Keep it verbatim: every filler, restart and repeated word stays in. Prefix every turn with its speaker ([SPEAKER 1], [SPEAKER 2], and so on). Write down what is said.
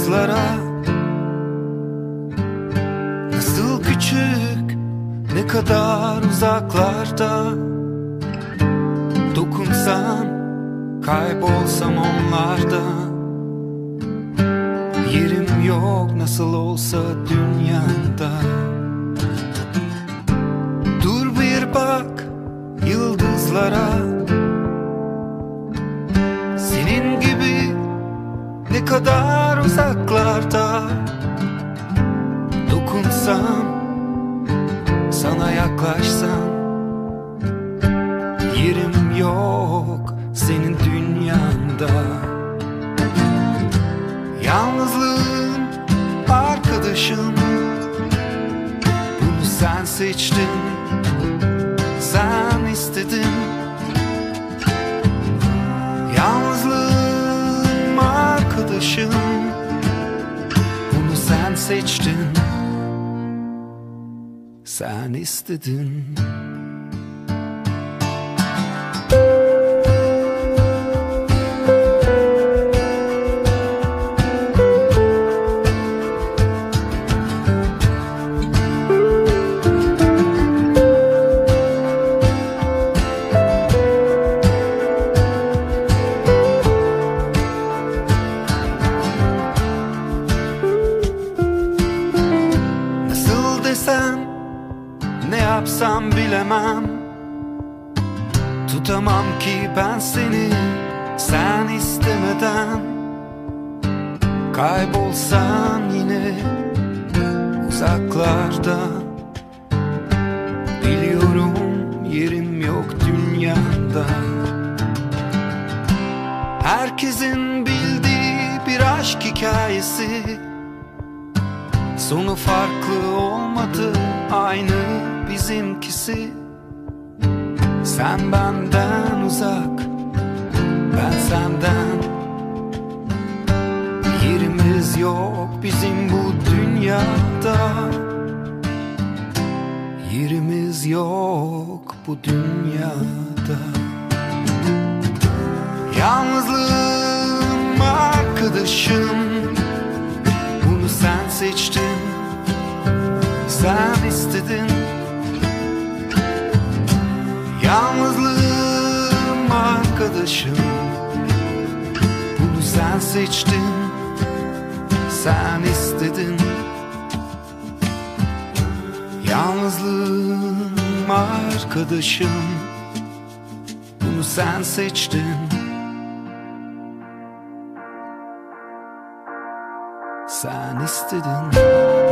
[SPEAKER 1] yıldızlara. Nasıl küçük, ne kadar uzaklarda. Dokunsam, kaybolsam onlarda. Yerim yok nasıl olsa dünyada. Dur bir bak yıldızlara. Senin gibi ne kadar uzaklarda. Dokunsam, sana yaklaşsam. Yerim yok senin dünyanda. Yalnızlığın arkadaşım. Bunu sen seçtin, sen istedin. Yalnızlığım arkadaşım. Bunu sen seçtin, sen istedin. Ne yapsam bilemem. Tutamam ki ben seni, sen istemeden. Kaybolsam yine uzaklarda. Biliyorum yerim yok dünyada. Herkesin bildiği bir aşk hikayesi. Sonu farklı olmadı, aynı bizimkisi. Sen benden uzak, ben senden. Yerimiz yok bizim bu dünyada. Yerimiz yok bu dünyada. Yalnızlığım arkadaşım. Bunu sen seçtin, sen istedin. Yalnızlığım arkadaşım. Bunu sen seçtin, sen istedin. Yalnızlığım arkadaşım. Bunu sen seçtin, sen istedin.